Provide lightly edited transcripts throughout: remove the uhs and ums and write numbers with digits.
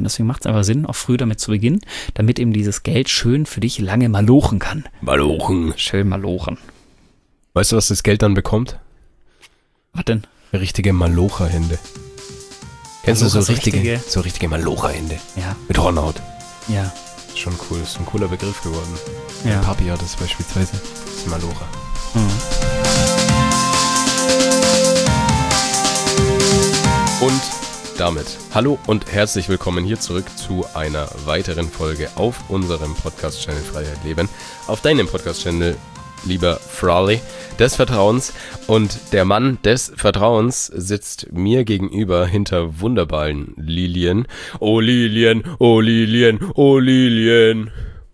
Deswegen macht es einfach Sinn, auch früh damit zu beginnen, damit eben dieses Geld schön für dich lange malochen kann. Malochen. Schön malochen. Weißt du, was das Geld dann bekommt? Was denn? Richtige Malocherhände. Kennst du so richtige Malocherhände? Ja. Mit Hornhaut. Ja. Schon cool, ist ein cooler Begriff geworden. Ja. Mein Papi hat das beispielsweise. Das ist ein Malocher. Und damit hallo und herzlich willkommen hier zurück zu einer weiteren Folge auf unserem Podcast-Channel Freiheit Leben. Auf deinem Podcast-Channel, lieber Frolly, des Vertrauens. Und der Mann des Vertrauens sitzt mir gegenüber hinter wunderbaren Lilien. Oh Lilien, oh Lilien, oh Lilien.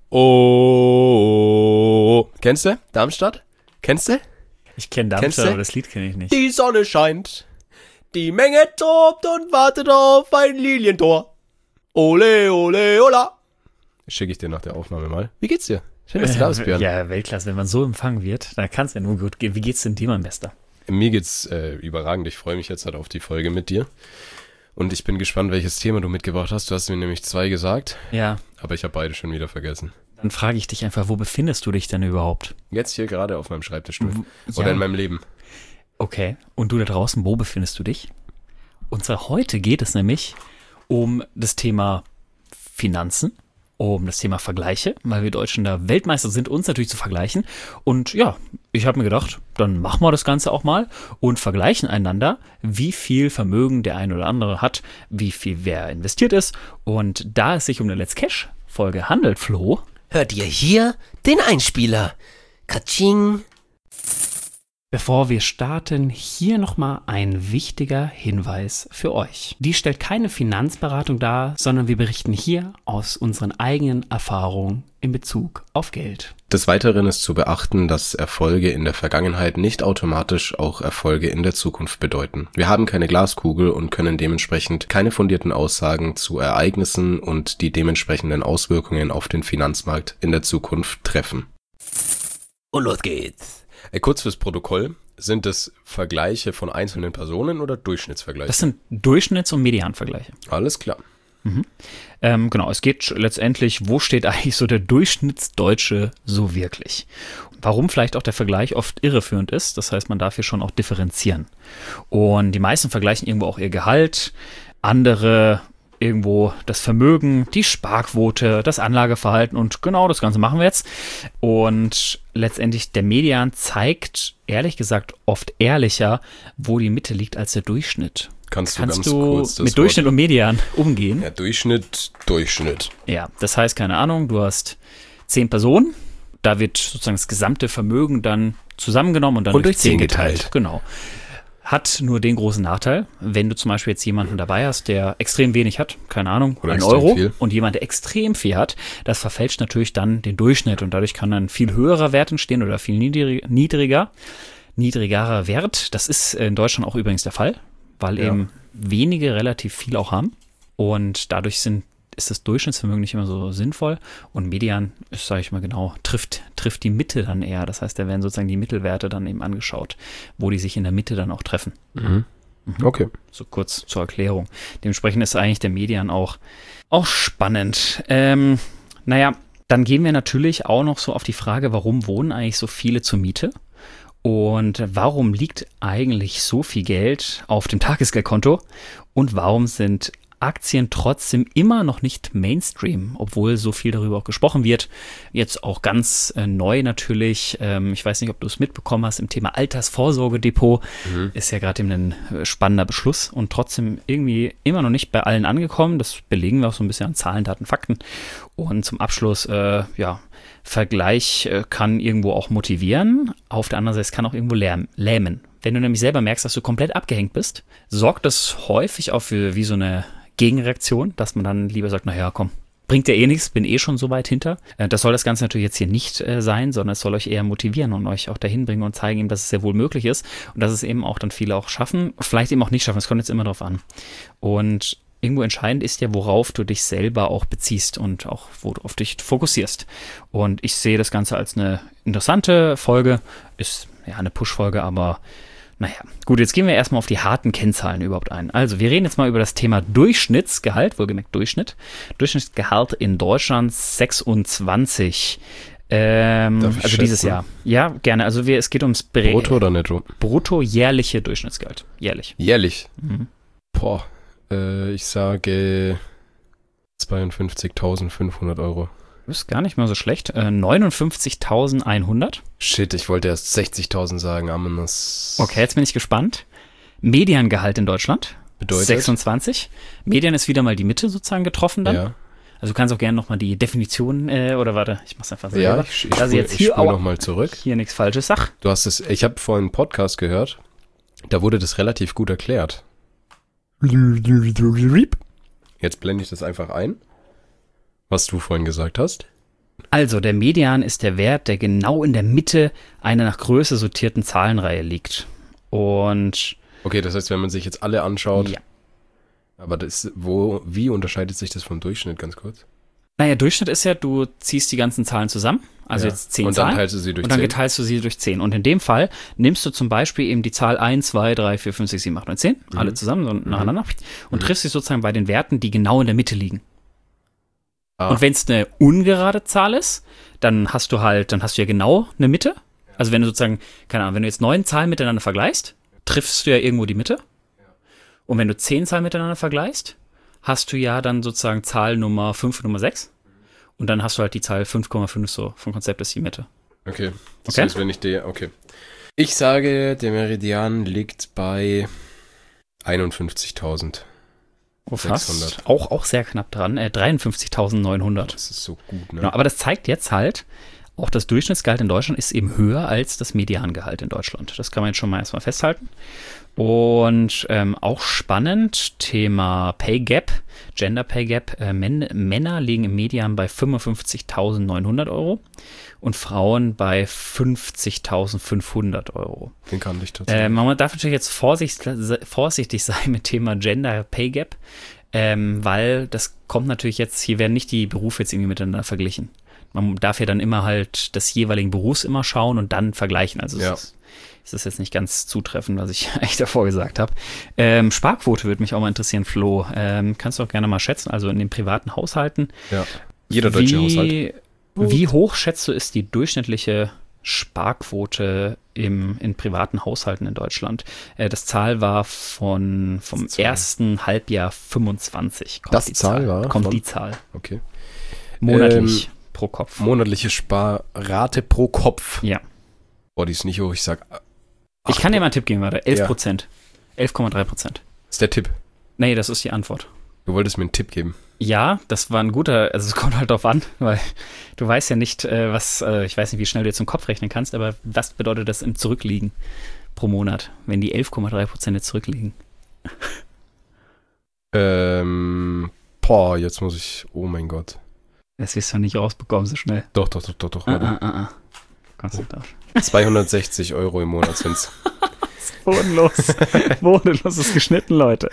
Oh. Kennst du Darmstadt? Kennst du? Ich kenne Darmstadt, aber das Lied kenne ich nicht. Die Sonne scheint, die Menge tobt und wartet auf ein Lilientor. Ole, ole, ola. Schicke ich dir nach der Aufnahme mal. Wie geht's dir? Schön, dass du da bist, Björn. Ja, Weltklasse. Wenn man so empfangen wird, dann kann es ja nur gut gehen. Wie geht's denn dir, mein Bester? Mir geht's überragend. Ich freue mich jetzt halt auf die Folge mit dir. Und ich bin gespannt, welches Thema du mitgebracht hast. Du hast mir nämlich 2 gesagt. Ja. Aber ich habe beide schon wieder vergessen. Dann frage ich dich einfach, wo befindest du dich denn überhaupt? Jetzt hier gerade auf meinem Schreibtischstuhl. Oder in meinem Leben. Okay. Und du da draußen, wo befindest du dich? Und zwar heute geht es nämlich um das Thema Finanzen, um das Thema Vergleiche, weil wir Deutschen da Weltmeister sind, uns natürlich zu vergleichen. Und ja, ich habe mir gedacht, dann machen wir das Ganze auch mal und vergleichen einander, wie viel Vermögen der eine oder andere hat, wie viel wer investiert ist. Und da es sich um eine Let's Cash-Folge handelt, Flo, hört ihr hier den Einspieler. Katsching. bevor wir starten, hier nochmal ein wichtiger Hinweis für euch. Die stellt keine Finanzberatung dar, sondern wir berichten hier aus unseren eigenen Erfahrungen in Bezug auf Geld. Des Weiteren ist zu beachten, dass Erfolge in der Vergangenheit nicht automatisch auch Erfolge in der Zukunft bedeuten. Wir haben keine Glaskugel und können dementsprechend keine fundierten Aussagen zu Ereignissen und die dementsprechenden Auswirkungen auf den Finanzmarkt in der Zukunft treffen. Und los geht's. Kurz fürs Protokoll, sind es Vergleiche von einzelnen Personen oder Durchschnittsvergleiche? Das sind Durchschnitts- und Medianvergleiche. Alles klar. Genau, es geht letztendlich, wo steht eigentlich so der Durchschnittsdeutsche so wirklich? Warum vielleicht auch der Vergleich oft irreführend ist, das heißt, man darf hier schon auch differenzieren. Und die meisten vergleichen irgendwo auch ihr Gehalt, andere irgendwo das Vermögen, die Sparquote, das Anlageverhalten und genau das Ganze machen wir jetzt. Und letztendlich der Median zeigt, ehrlich gesagt, oft ehrlicher, wo die Mitte liegt als der Durchschnitt. Kannst du ganz kurz das mit Durchschnitt und Median umgehen? Ja, Durchschnitt. Ja, das heißt, keine Ahnung, du hast 10 Personen, da wird sozusagen das gesamte Vermögen dann zusammengenommen und dann durch 10 geteilt. Genau. Hat nur den großen Nachteil, wenn du zum Beispiel jetzt jemanden dabei hast, der extrem wenig hat, keine Ahnung, oder 1 Euro, viel. Und jemand, der extrem viel hat, das verfälscht natürlich dann den Durchschnitt und dadurch kann dann viel höherer Wert entstehen oder viel niedrigerer Wert. Das ist in Deutschland auch übrigens der Fall, weil eben wenige relativ viel auch haben und dadurch ist das Durchschnittsvermögen nicht immer so sinnvoll und Median ist, sage ich mal genau, trifft die Mitte dann eher. Das heißt, da werden sozusagen die Mittelwerte dann eben angeschaut, wo die sich in der Mitte dann auch treffen. Okay. So kurz zur Erklärung. Dementsprechend ist eigentlich der Median auch spannend. Naja, dann gehen wir natürlich auch noch so auf die Frage, warum wohnen eigentlich so viele zur Miete? Und warum liegt eigentlich so viel Geld auf dem Tagesgeldkonto? Und warum sind Aktien trotzdem immer noch nicht Mainstream, obwohl so viel darüber auch gesprochen wird. Jetzt auch ganz neu natürlich, ich weiß nicht, ob du es mitbekommen hast, im Thema Altersvorsorgedepot ist ja gerade eben ein spannender Beschluss und trotzdem irgendwie immer noch nicht bei allen angekommen. Das belegen wir auch so ein bisschen an Zahlen, Daten, Fakten. Und zum Abschluss, Vergleich kann irgendwo auch motivieren, auf der anderen Seite kann auch irgendwo lähmen. Wenn du nämlich selber merkst, dass du komplett abgehängt bist, sorgt das häufig auch für wie so eine Gegenreaktion, dass man dann lieber sagt, naja, komm, bringt ja eh nichts, bin eh schon so weit hinter. Das soll das Ganze natürlich jetzt hier nicht sein, sondern es soll euch eher motivieren und euch auch dahin bringen und zeigen, dass es sehr wohl möglich ist und dass es eben auch dann viele auch schaffen, vielleicht eben auch nicht schaffen, es kommt jetzt immer drauf an. Und irgendwo entscheidend ist ja, worauf du dich selber auch beziehst und auch, wo du auf dich fokussierst. Und ich sehe das Ganze als eine interessante Folge, ist ja eine Push-Folge, aber Naja, gut, jetzt gehen wir erstmal auf die harten Kennzahlen überhaupt ein. Also, wir reden jetzt mal über das Thema Durchschnittsgehalt, wohlgemerkt Durchschnitt. Durchschnittsgehalt in Deutschland 26. Also dieses Jahr. Ja, gerne. Also es geht ums Brutto oder Netto? Brutto jährliche Durchschnittsgehalt. Jährlich. Jährlich? Mhm. Boah, ich sage 52.500 Euro. Ist gar nicht mal so schlecht. 59.100. Shit, ich wollte erst 60.000 sagen, aber das... Okay, jetzt bin ich gespannt. Mediangehalt in Deutschland. Bedeutet? 26. Median ist wieder mal die Mitte sozusagen getroffen dann. Ja. Also du kannst auch gerne nochmal die Definition, oder warte, ich mach's einfach selber. Ja, ich hier spule nochmal zurück. Hier nichts Falsches sag. Ich habe vorhin einen Podcast gehört, da wurde das relativ gut erklärt. Jetzt blende ich das einfach ein, was du vorhin gesagt hast. Also der Median ist der Wert, der genau in der Mitte einer nach Größe sortierten Zahlenreihe liegt. Und okay, das heißt, wenn man sich jetzt alle anschaut, ja. Aber wie unterscheidet sich das vom Durchschnitt, ganz kurz? Naja, Durchschnitt ist ja, du ziehst die ganzen Zahlen zusammen, also jetzt 10 und dann Zahlen. teilst du sie durch und dann 10. teilst du sie durch 10. Und in dem Fall nimmst du zum Beispiel eben die Zahl 1, 2, 3, 4, 5, 6, 7, 8, 9, 10, alle zusammen, so nacheinander, und triffst sie sozusagen bei den Werten, die genau in der Mitte liegen. Ah. Und wenn es eine ungerade Zahl ist, dann hast du ja genau eine Mitte. Also wenn du sozusagen, keine Ahnung, wenn du jetzt 9 Zahlen miteinander vergleichst, triffst du ja irgendwo die Mitte. Und wenn du 10 Zahlen miteinander vergleichst, hast du ja dann sozusagen Zahl Nummer 5 und Nummer 6. Und dann hast du halt die Zahl 5,5 so vom Konzept ist die Mitte. Okay. Das Okay. heißt, wenn ich okay. Ich sage, der Meridian liegt bei 51.000. Oh, fast. 600. Auch sehr knapp dran. 53.900. Das ist so gut, ne? Genau, aber das zeigt jetzt halt, auch das Durchschnittsgehalt in Deutschland ist eben höher als das Mediangehalt in Deutschland. Das kann man jetzt schon mal erstmal festhalten. Und auch spannend, Thema Pay Gap, Gender Pay Gap. Männer liegen im Median bei 55.900 Euro und Frauen bei 50.500 Euro. Den kann ich tatsächlich. Man darf natürlich jetzt vorsichtig sein mit Thema Gender Pay Gap, weil das kommt natürlich jetzt, hier werden nicht die Berufe jetzt irgendwie miteinander verglichen. Man darf ja dann immer halt des jeweiligen Berufs immer schauen und dann vergleichen. Also es ist jetzt nicht ganz zutreffend, was ich eigentlich davor gesagt habe. Sparquote würde mich auch mal interessieren, Flo. Kannst du auch gerne mal schätzen, also in den privaten Haushalten. Ja, jeder deutsche Haushalt. Wie hoch schätzt du, ist die durchschnittliche Sparquote in privaten Haushalten in Deutschland? Das Zahl war vom ersten Halbjahr 25. Kommt die Zahl. Okay. Monatlich pro Kopf. Monatliche Sparrate pro Kopf. Ja. Boah, die ist nicht hoch, ich sag... Ich kann dir mal einen Tipp geben, warte. 11%. 11,3%. Ist der Tipp? Nee, das ist die Antwort. Du wolltest mir einen Tipp geben. Ja, das war ein guter, also es kommt halt drauf an, weil du weißt ja nicht, ich weiß nicht, wie schnell du jetzt im Kopf rechnen kannst, aber was bedeutet das im Zurückliegen pro Monat, wenn die 11,3% jetzt zurückliegen? Jetzt muss ich, oh mein Gott. Das wirst du nicht rausbekommen so schnell. Doch, warte. Konzentriert. 260 Euro im Monat sind's. Bodenlos. Bodenlos ist geschnitten, Leute.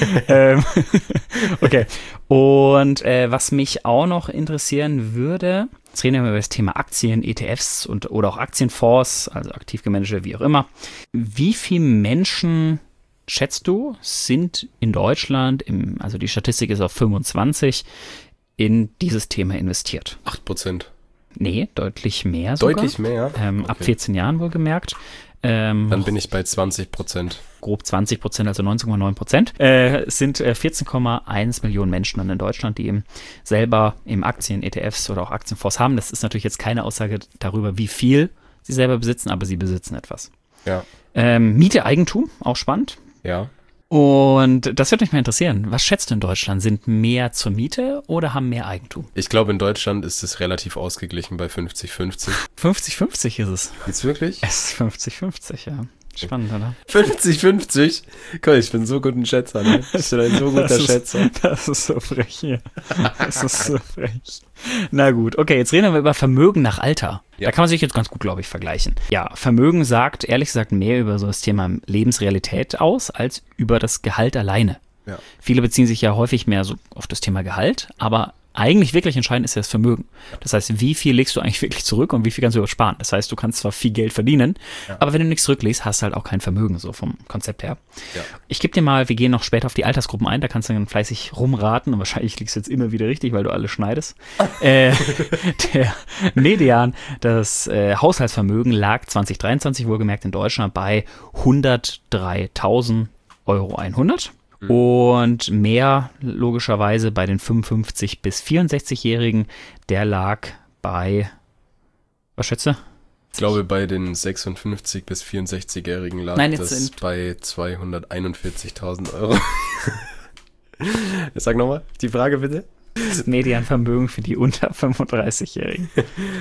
Okay. Und was mich auch noch interessieren würde, jetzt reden wir über das Thema Aktien, ETFs oder auch Aktienfonds, also aktiv gemanagte, wie auch immer. Wie viele Menschen, schätzt du, sind in Deutschland, also die Statistik ist auf 25, in dieses Thema investiert? 8%. Nee, deutlich mehr sogar. Deutlich mehr? Ab 14 Jahren wohlgemerkt. Dann bin ich bei 20%. Grob 20%, also 19,9%. Es sind 14,1 Millionen Menschen dann in Deutschland, die eben selber im Aktien, ETFs oder auch Aktienfonds haben. Das ist natürlich jetzt keine Aussage darüber, wie viel sie selber besitzen, aber sie besitzen etwas. Ja. Miete, Eigentum, auch spannend. Ja. Und das würde mich mal interessieren. Was schätzt du in Deutschland? Sind mehr zur Miete oder haben mehr Eigentum? Ich glaube, in Deutschland ist es relativ ausgeglichen bei 50-50. 50-50 ist es. Jetzt wirklich? Es ist 50-50, ja. Spannend, oder? 50-50? Cool, ich bin so gut ein Schätzer, ne? Ich bin ein so guter Schätzer. Das ist so frech hier. Das ist so frech. Na gut, okay, jetzt reden wir über Vermögen nach Alter. Ja. Da kann man sich jetzt ganz gut, glaube ich, vergleichen. Ja, Vermögen sagt, ehrlich gesagt, mehr über so das Thema Lebensrealität aus, als über das Gehalt alleine. Ja. Viele beziehen sich ja häufig mehr so auf das Thema Gehalt, aber eigentlich wirklich entscheidend ist ja das Vermögen. Das heißt, wie viel legst du eigentlich wirklich zurück und wie viel kannst du sparen? Das heißt, du kannst zwar viel Geld verdienen, aber wenn du nichts zurücklegst, hast du halt auch kein Vermögen, so vom Konzept her. Ja. Ich gebe dir mal, wir gehen noch später auf die Altersgruppen ein, da kannst du dann fleißig rumraten und wahrscheinlich liegst du jetzt immer wieder richtig, weil du alles schneidest. Der Median, das Haushaltsvermögen lag 2023 wohlgemerkt in Deutschland bei 103.100 €. Und mehr logischerweise bei den 55- bis 64-Jährigen, der lag bei, was schätze? Ich glaube, bei den 56- bis 64-Jährigen lag das bei 241.000 €. Sag nochmal die Frage bitte. Das Medianvermögen für die unter 35-Jährigen.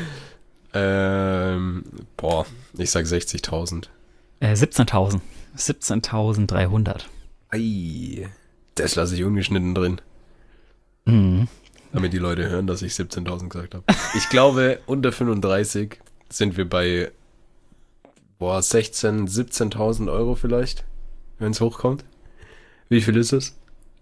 Ich sag 60.000. 17.000. 17.300. Ei, das lasse ich ungeschnitten drin. Mhm. Damit die Leute hören, dass ich 17.000 gesagt habe. Ich glaube, unter 35 sind wir bei 16.000, 17.000 € vielleicht, wenn es hochkommt. Wie viel ist es?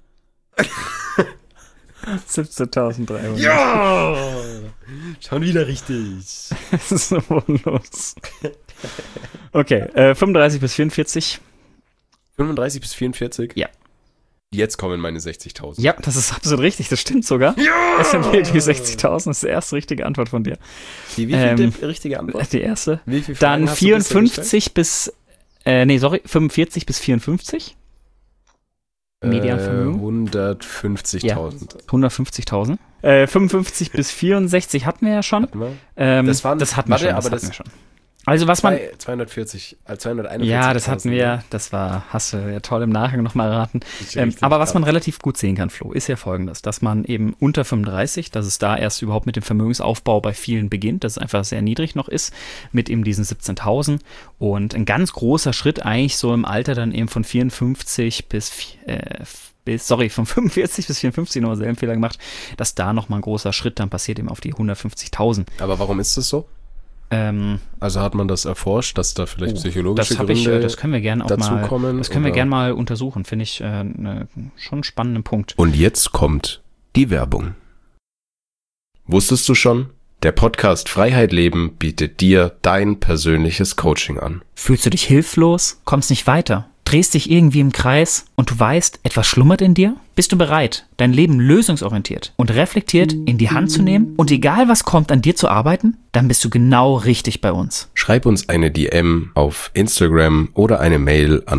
17.300. Ja! Schon wieder richtig. Das ist so los. Okay, 35 bis 44. 35 bis 44? Ja. Jetzt kommen meine 60.000. Ja, das ist absolut richtig, das stimmt sogar. Ja! Es sind wirklich 60.000, das ist die erste richtige Antwort von dir. Wie viel die richtige Antwort? Die erste. Wie viel Dann 45 bis 45 bis 54. Medianvermögen. 150.000. Ja, 150.000. 55 bis 64 hatten wir ja schon. Hatten wir? Das hatten wir schon. Also was man... 241. Ja, das hatten wir. Das hast du ja toll im Nachgang nochmal erraten. Aber was man relativ gut sehen kann, Flo, ist ja folgendes, dass man eben unter 35, dass es da erst überhaupt mit dem Vermögensaufbau bei vielen beginnt, dass es einfach sehr niedrig noch ist, mit eben diesen 17.000 und ein ganz großer Schritt eigentlich so im Alter dann eben von 54 von 45 bis 54, nochmal selben Fehler gemacht, dass da nochmal ein großer Schritt dann passiert eben auf die 150.000. Aber warum ist das so? Also hat man das erforscht, dass da vielleicht psychologische Gründe das können wir gerne auch dazukommen? Das können wir gerne mal untersuchen, finde ich schon einen spannenden Punkt. Und jetzt kommt die Werbung. Wusstest du schon? Der Podcast Freiheit Leben bietet dir dein persönliches Coaching an. Fühlst du dich hilflos? Kommst nicht weiter? Drehst dich irgendwie im Kreis und du weißt, etwas schlummert in dir? Bist du bereit, dein Leben lösungsorientiert und reflektiert in die Hand zu nehmen und egal was kommt, an dir zu arbeiten? Dann bist du genau richtig bei uns. Schreib uns eine DM auf Instagram oder eine Mail an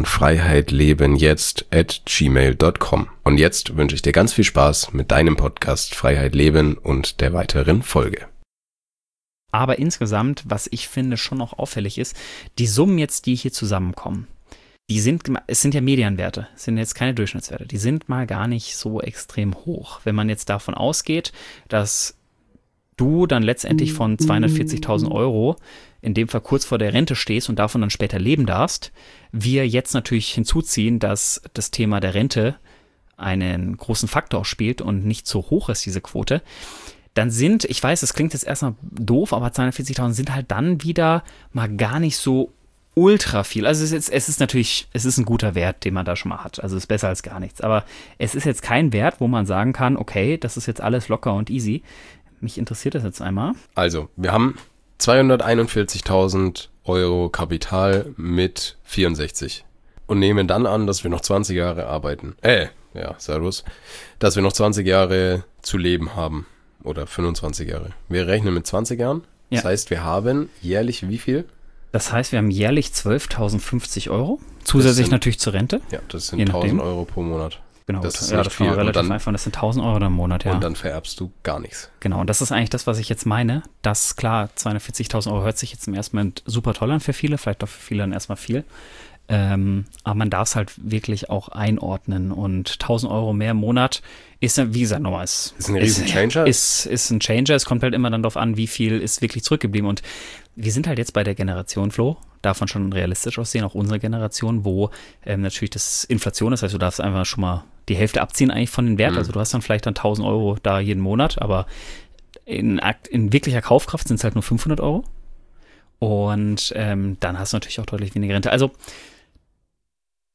freiheitlebenjetzt@gmail.com. Und jetzt wünsche ich dir ganz viel Spaß mit deinem Podcast Freiheit Leben und der weiteren Folge. Aber insgesamt, was ich finde schon noch auffällig ist, die Summen jetzt, die hier zusammenkommen, es sind ja Medianwerte, es sind jetzt keine Durchschnittswerte, die sind mal gar nicht so extrem hoch. Wenn man jetzt davon ausgeht, dass du dann letztendlich von 240.000 € in dem Fall kurz vor der Rente stehst und davon dann später leben darfst, wir jetzt natürlich hinzuziehen, dass das Thema der Rente einen großen Faktor spielt und nicht so hoch ist, diese Quote, dann ich weiß, es klingt jetzt erstmal doof, aber 240.000 sind halt dann wieder mal gar nicht so ultra viel. Also es ist ein guter Wert, den man da schon mal hat. Also es ist besser als gar nichts. Aber es ist jetzt kein Wert, wo man sagen kann, okay, das ist jetzt alles locker und easy. Mich interessiert das jetzt einmal. Also, wir haben 241.000 € Kapital mit 64 und nehmen dann an, dass wir noch 20 Jahre arbeiten. Servus. Dass wir noch 20 Jahre zu leben haben. Oder 25 Jahre. Wir rechnen mit 20 Jahren. Ja. Das heißt, wir haben jährlich wie viel? Das heißt, wir haben jährlich 12.050 €, zusätzlich natürlich zur Rente. Ja, das sind 1.000 € pro Monat. Genau, das ist das war relativ einfach. Das sind 1.000 € im Monat, ja. Und dann vererbst du gar nichts. Genau, und das ist eigentlich das, was ich jetzt meine. Das, klar, 240.000 € hört sich jetzt im ersten Moment super toll an für viele, vielleicht auch für viele dann erstmal viel. Aber man darf es halt wirklich auch einordnen und 1.000 € mehr im Monat ist ja, wie gesagt, nochmal, ist ein riesen Changer. Ist ein Changer. Es kommt halt immer dann darauf an, wie viel ist wirklich zurückgeblieben. Und wir sind halt jetzt bei der Generation, Flo, davon schon realistisch aussehen, auch unsere Generation, wo natürlich das Inflation ist, also du darfst einfach schon mal die Hälfte abziehen eigentlich von den Wert. Also du hast dann vielleicht dann 1.000 € da jeden Monat, aber in wirklicher Kaufkraft sind es halt nur 500 €. Und dann hast du natürlich auch deutlich weniger Rente. Also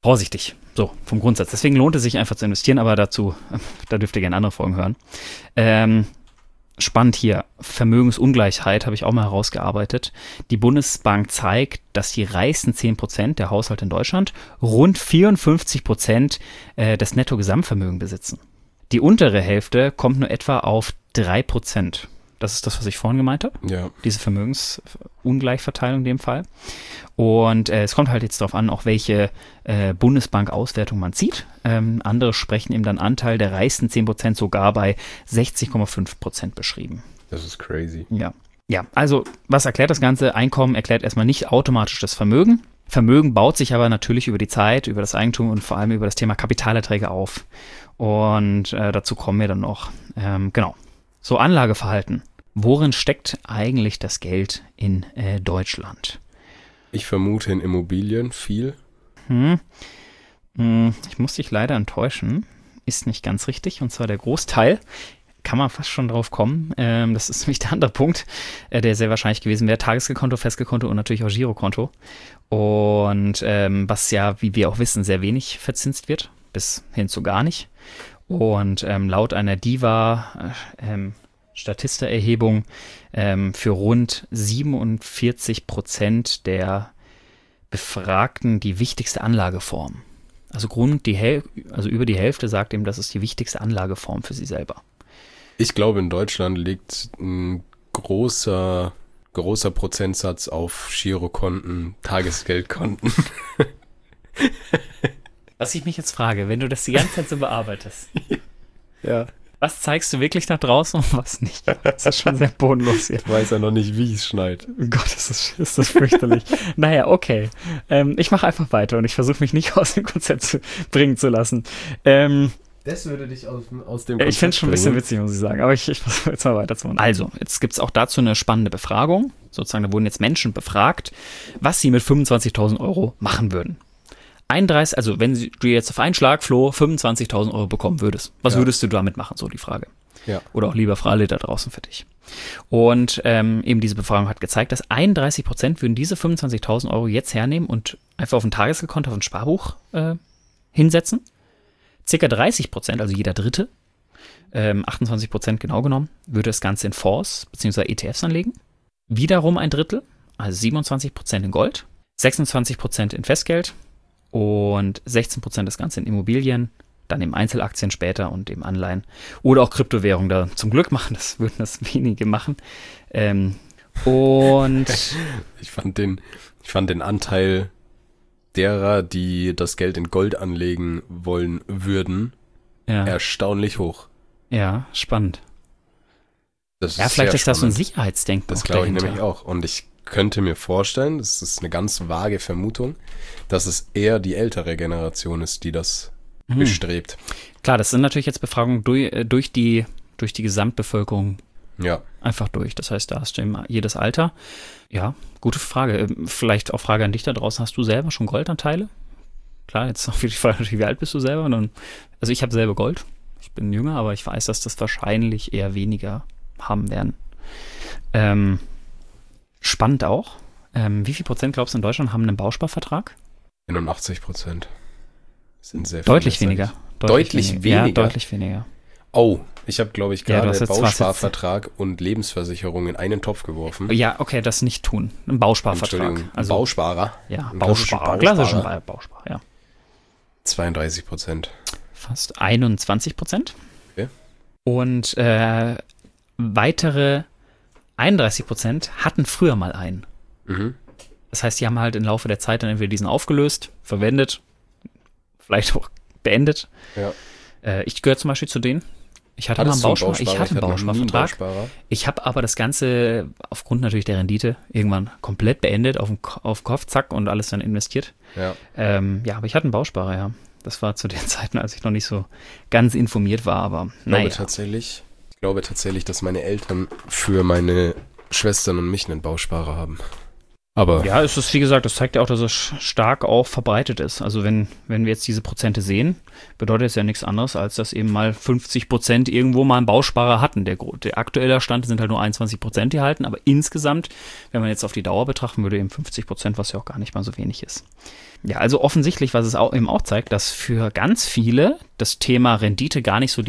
vorsichtig. So, vom Grundsatz. Deswegen lohnt es sich einfach zu investieren, aber dazu, da dürft ihr gerne andere Folgen hören. Spannend hier, Vermögensungleichheit habe ich auch mal herausgearbeitet. Die Bundesbank zeigt, dass die reichsten 10% der Haushalte in Deutschland rund 54% des Nettogesamtvermögens besitzen. Die untere Hälfte kommt nur etwa auf 3%. Das ist das, was ich vorhin gemeint habe. Ja. Diese Vermögensungleichverteilung in dem Fall. Und es kommt halt jetzt darauf an, auch welche Bundesbank-Auswertung man zieht. Andere sprechen eben dann Anteil der reichsten 10% sogar bei 60,5% beschrieben. Das ist crazy. Ja. Ja, also was erklärt das Ganze? Einkommen erklärt erstmal nicht automatisch das Vermögen. Vermögen baut sich aber natürlich über die Zeit, über das Eigentum und vor allem über das Thema Kapitalerträge auf. Und dazu kommen wir dann noch. Genau. So, Anlageverhalten. Worin steckt eigentlich das Geld in Deutschland? Ich vermute in Immobilien viel. Ich muss dich leider enttäuschen. Ist nicht ganz richtig. Und zwar der Großteil. Kann man fast schon drauf kommen. Das ist nämlich der andere Punkt, der sehr wahrscheinlich gewesen wäre. Tagesgeldkonto, Festgeldkonto und natürlich auch Girokonto. Und was ja, wie wir auch wissen, sehr wenig verzinst wird. Bis hin zu gar nicht. Und laut einer DIVA Statista-Erhebung für rund 47% der Befragten die wichtigste Anlageform. Also über die Hälfte sagt ihm, das ist die wichtigste Anlageform für sie selber. Ich glaube, in Deutschland liegt ein großer Prozentsatz auf Girokonten, Tagesgeldkonten. Was ich mich jetzt frage, wenn du das die ganze Zeit so bearbeitest, Ja. was zeigst du wirklich nach draußen und was nicht? Das ist schon sehr bodenlos hier. Ich weiß ja noch nicht, wie es schneit. Gott, ist das fürchterlich. Naja, okay. Ich mache einfach weiter und ich versuche mich nicht aus dem Konzept bringen zu lassen. Das würde dich aus dem Konzept Ich finde es schon ein bisschen bringen. witzig, muss ich sagen, aber ich versuche jetzt mal weiterzumachen. Also, jetzt gibt es auch dazu eine spannende Befragung. Sozusagen, da wurden jetzt Menschen befragt, was sie mit 25.000 Euro machen würden. Also wenn du jetzt auf einen Schlag, Flo, 25.000 Euro bekommen würdest, was würdest du damit machen, so die Frage. Ja. Oder auch lieber für alle da draußen für dich. Und eben diese Befragung hat gezeigt, dass 31% würden diese 25.000 Euro jetzt hernehmen und einfach auf ein Tagesgeldkonto, auf ein Sparbuch hinsetzen. Circa 30%, also jeder Dritte, 28% genau genommen, würde das Ganze in Fonds bzw. ETFs anlegen. Wiederum ein Drittel, also 27% in Gold, 26% in Festgeld und 16% das Ganze in Immobilien, dann eben Einzelaktien später und eben Anleihen oder auch Kryptowährungen da zum Glück machen, das würden das wenige machen. Und Ich fand den Anteil derer, die das Geld in Gold anlegen wollen würden, erstaunlich hoch. Ja, spannend. Das Ja, vielleicht sehr ist das so ein spannend. Sicherheitsdenken. Das auch glaube ich dahinter. nämlich auch. Und ich könnte mir vorstellen, das ist eine ganz vage Vermutung, dass es eher die ältere Generation ist, die das bestrebt. Klar, das sind natürlich jetzt Befragungen durch die Gesamtbevölkerung Ja. einfach durch. Das heißt, da hast du eben jedes Alter. Ja, gute Frage. Vielleicht auch Frage an dich da draußen. Hast du selber schon Goldanteile? Klar, jetzt noch die Frage, wie alt bist du selber? Also ich habe selber Gold. Ich bin jünger, aber ich weiß, dass das wahrscheinlich eher weniger haben werden. Spannend auch. Wie viel Prozent, glaubst du, in Deutschland haben einen Bausparvertrag? 81%. Sind sehr viele, Deutlich sag ich. weniger. Deutlich weniger? Ja, deutlich weniger. Oh, ich habe, glaube ich, Ja, du gerade hast jetzt Bausparvertrag und Lebensversicherung in einen Topf geworfen. Ja, okay, das nicht tun. Ein Bausparvertrag. Entschuldigung, Bausparer. Ja, Ein Bausparer. klassischen Klassischen Bausparer, ja. 32%. Fast 21%. Okay. Und weitere 31% hatten früher mal einen. Mhm. Das heißt, die haben halt im Laufe der Zeit dann entweder diesen aufgelöst, verwendet, vielleicht auch beendet. Ja. Ich gehöre zum Beispiel zu denen. Ich hatte Hattest mal einen du einen Bausparer. Ich hatte einen noch nie einen Bausparvertrag. Bausparer. Ich habe aber das Ganze aufgrund natürlich der Rendite irgendwann komplett beendet, auf Kopf, zack, und alles dann investiert. Ja. Ja, aber ich hatte einen Bausparer, ja. Das war zu den Zeiten, als ich noch nicht so ganz informiert war, aber Ich glaube tatsächlich, dass meine Eltern für meine Schwestern und mich einen Bausparer haben. Aber Ja, es ist, wie gesagt, das zeigt ja auch, dass es stark auch verbreitet ist. Also wenn wir jetzt diese Prozente sehen, bedeutet es ja nichts anderes, als dass eben mal 50% irgendwo mal einen Bausparer hatten. Der aktuelle Stand sind halt nur 21%, die halten, aber insgesamt, wenn man jetzt auf die Dauer betrachten würde, eben 50%, was ja auch gar nicht mal so wenig ist. Ja, also offensichtlich, was es auch eben auch zeigt, dass für ganz viele das Thema Rendite gar nicht so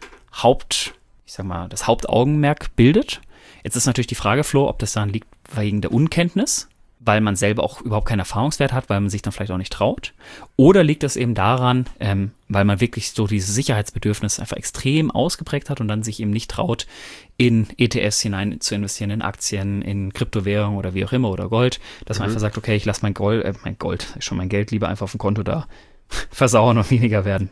das Hauptaugenmerk bildet. Jetzt ist natürlich die Frage, Flo, ob das daran liegt wegen der Unkenntnis, weil man selber auch überhaupt keinen Erfahrungswert hat, weil man sich dann vielleicht auch nicht traut. Oder liegt das eben daran, weil man wirklich so dieses Sicherheitsbedürfnis einfach extrem ausgeprägt hat und dann sich eben nicht traut, in ETFs hinein zu investieren, in Aktien, in Kryptowährungen oder wie auch immer oder Gold, dass man einfach sagt, okay, ich lasse mein Geld lieber einfach auf dem Konto da versauern und weniger werden.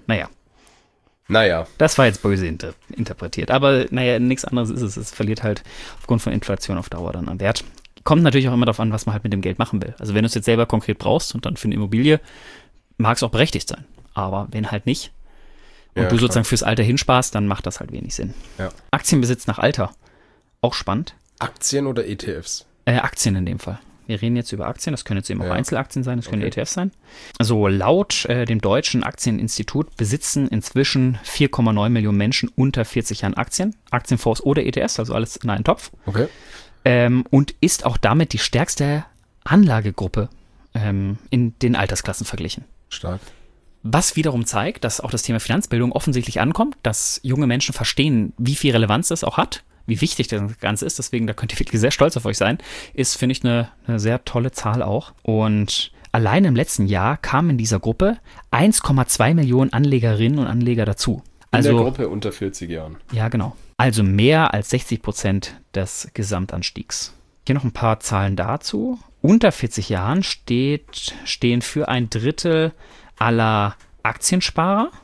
Naja, das war jetzt böse interpretiert. Aber nichts anderes ist es. Es verliert halt aufgrund von Inflation auf Dauer dann an Wert. Kommt natürlich auch immer darauf an, was man halt mit dem Geld machen will. Also wenn du es jetzt selber konkret brauchst und dann für eine Immobilie, mag es auch berechtigt sein. Aber wenn halt nicht und du sozusagen fürs Alter hinsparst, dann macht das halt wenig Sinn. Ja. Aktienbesitz nach Alter, auch spannend. Aktien oder ETFs? Aktien in dem Fall. Wir reden jetzt über Aktien, das können jetzt eben auch Einzelaktien sein, das können ETFs sein. Also laut dem Deutschen Aktieninstitut besitzen inzwischen 4,9 Millionen Menschen unter 40 Jahren Aktien, Aktienfonds oder ETFs, also alles in einen Topf. Okay. Und ist auch damit die stärkste Anlagegruppe in den Altersklassen verglichen. Stark. Was wiederum zeigt, dass auch das Thema Finanzbildung offensichtlich ankommt, dass junge Menschen verstehen, wie viel Relevanz das auch hat, wie wichtig das Ganze ist. Deswegen, da könnt ihr wirklich sehr stolz auf euch sein. Ist, finde ich, eine sehr tolle Zahl auch. Und allein im letzten Jahr kamen in dieser Gruppe 1,2 Millionen Anlegerinnen und Anleger dazu. In der Gruppe unter 40 Jahren. Ja, genau. Also mehr als 60% des Gesamtanstiegs. Hier noch ein paar Zahlen dazu. Unter 40 Jahren stehen für ein Drittel aller Aktiensparer.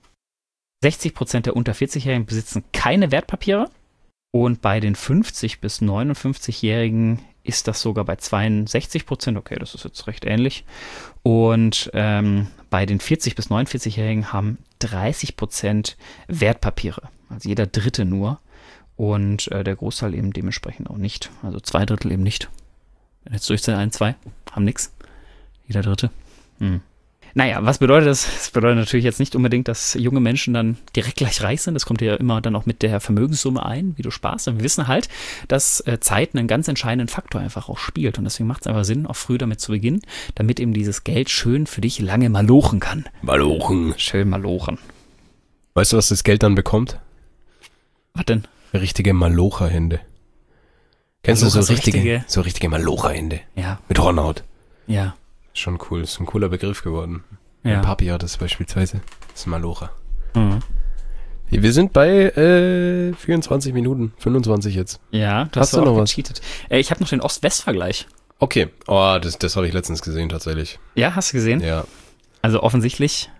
60% der unter 40-Jährigen besitzen keine Wertpapiere. Und bei den 50- bis 59-Jährigen ist das sogar bei 62%. Okay, das ist jetzt recht ähnlich. Und bei den 40- bis 49-Jährigen haben 30% Wertpapiere. Also jeder Dritte nur. Und der Großteil eben dementsprechend auch nicht. Also 2/3 eben nicht. Wenn jetzt durchzählen, 2 haben nichts. Jeder Dritte. Naja, was bedeutet das? Das bedeutet natürlich jetzt nicht unbedingt, dass junge Menschen dann direkt gleich reich sind. Das kommt ja immer dann auch mit der Vermögenssumme ein, wie du sparst. Und wir wissen halt, dass Zeit einen ganz entscheidenden Faktor einfach auch spielt. Und deswegen macht es einfach Sinn, auch früh damit zu beginnen, damit eben dieses Geld schön für dich lange malochen kann. Malochen. Schön malochen. Weißt du, was das Geld dann bekommt? Was denn? Richtige Malocherhände. Kennst du so richtige Malocherhände? Ja. Mit Hornhaut. Ja. Schon cool, ist ein cooler Begriff geworden. Ja. Mein Papi hat das beispielsweise. Das ist ein Malocher. Mhm. Wir sind bei 24 Minuten, 25 jetzt. Ja, hast du noch was? Gecheatet. Ich habe noch den Ost-West-Vergleich. Okay, das habe ich letztens gesehen tatsächlich. Ja, hast du gesehen? Ja. Also offensichtlich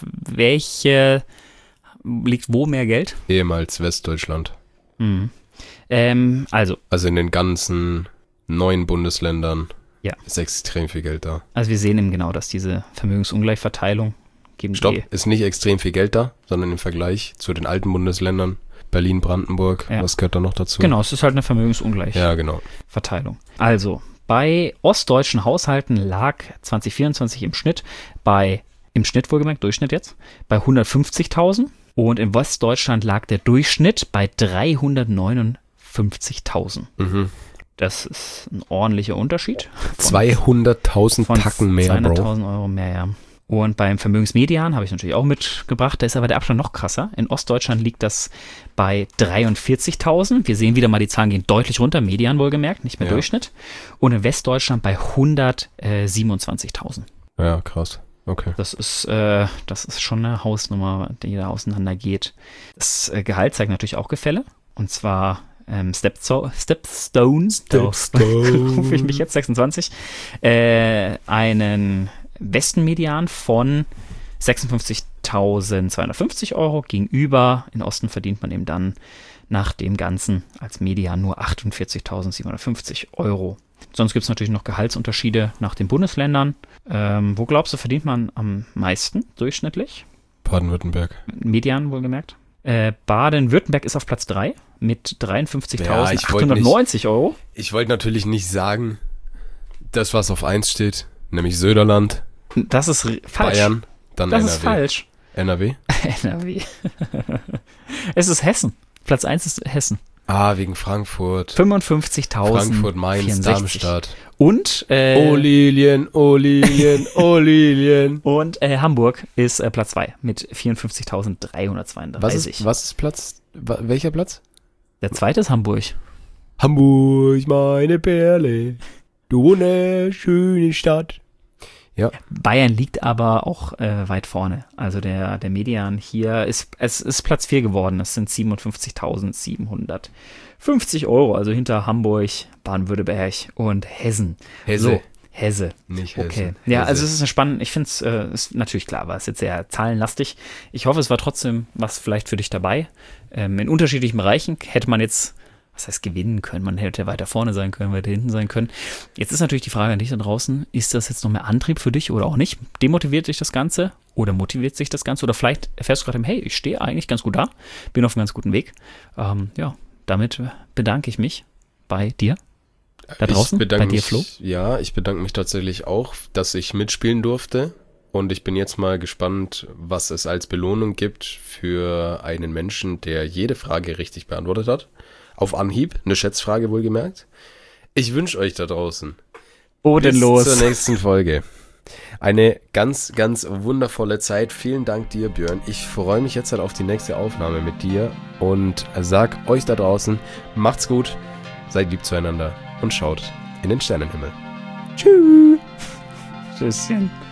liegt wo mehr Geld? Ehemals Westdeutschland. Mhm. Also in den ganzen 9 Bundesländern ist extrem viel Geld da. Also wir sehen eben genau, dass diese Vermögensungleichverteilung ist nicht extrem viel Geld da, sondern im Vergleich zu den alten Bundesländern, Berlin, Brandenburg, was gehört da noch dazu? Genau, es ist halt eine Vermögensungleichverteilung. Also bei ostdeutschen Haushalten lag 2024 im Schnitt wohlgemerkt, Durchschnitt jetzt, bei 150.000 und in Westdeutschland lag der Durchschnitt bei 359.000. Mhm. Das ist ein ordentlicher Unterschied. 200.000 Tacken mehr, 200.000 Euro mehr, ja. Und beim Vermögensmedian habe ich natürlich auch mitgebracht, da ist aber der Abstand noch krasser. In Ostdeutschland liegt das bei 43.000. Wir sehen wieder mal, die Zahlen gehen deutlich runter, Median wohlgemerkt, nicht mehr Durchschnitt. Und in Westdeutschland bei 127.000. Ja, krass. Okay. Das ist schon eine Hausnummer, die da auseinander geht. Das Gehalt zeigt natürlich auch Gefälle. Und zwar Stepstones, rufe ich mich jetzt, 26, einen Westenmedian von 56.250 Euro gegenüber, in Osten verdient man eben dann nach dem Ganzen als Median nur 48.750 Euro. Sonst gibt es natürlich noch Gehaltsunterschiede nach den Bundesländern. Wo glaubst du, verdient man am meisten durchschnittlich? Median wohlgemerkt. Baden-Württemberg ist auf Platz 3 mit 53.890 Euro. Ich wollte natürlich nicht sagen, Das, was auf 1 steht, nämlich Söderland, Das ist falsch. Bayern, dann Das NRW. ist falsch. NRW? NRW. Es ist Hessen. Platz 1 ist Hessen. Wegen Frankfurt. 55.000. Frankfurt, Mainz, Darmstadt. Und, Oh Lilien. und Hamburg ist Platz 2 mit 54.332. Was ist Platz? Welcher Platz? Der zweite ist Hamburg. Hamburg, meine Perle. Du wunderschöne Stadt. Ja. Bayern liegt aber auch weit vorne. Also der Median hier ist Platz 4 geworden. Das sind 57.750 €. Also hinter Hamburg, Baden-Württemberg und Hessen. Hesse. So, Hesse. Nicht Hesse. Okay. Ja, Hesse. also es ist spannend. Ich finde es ist natürlich klar, war es jetzt sehr zahlenlastig. Ich hoffe, es war trotzdem was vielleicht für dich dabei. In unterschiedlichen Bereichen hätte man jetzt, was heißt gewinnen können, man hätte weiter vorne sein können, weiter hinten sein können. Jetzt ist natürlich die Frage an dich da draußen, ist das jetzt noch mehr Antrieb für dich oder auch nicht? Demotiviert dich das Ganze oder motiviert sich das Ganze? Oder vielleicht erfährst du gerade, hey, ich stehe eigentlich ganz gut da, bin auf einem ganz guten Weg. Ja, damit bedanke ich mich bei dir da draußen, bei dir, Flo. Ja, ich bedanke mich tatsächlich auch, dass ich mitspielen durfte. Und ich bin jetzt mal gespannt, was es als Belohnung gibt für einen Menschen, der jede Frage richtig beantwortet hat. Auf Anhieb, eine Schätzfrage wohlgemerkt. Ich wünsche euch da draußen Bodenlos. bis zur nächsten Folge eine ganz, ganz wundervolle Zeit. Vielen Dank dir, Björn. Ich freue mich jetzt halt auf die nächste Aufnahme mit dir und sag euch da draußen, macht's gut, seid lieb zueinander und schaut in den Sternenhimmel. Tschüss. Tschüsschen.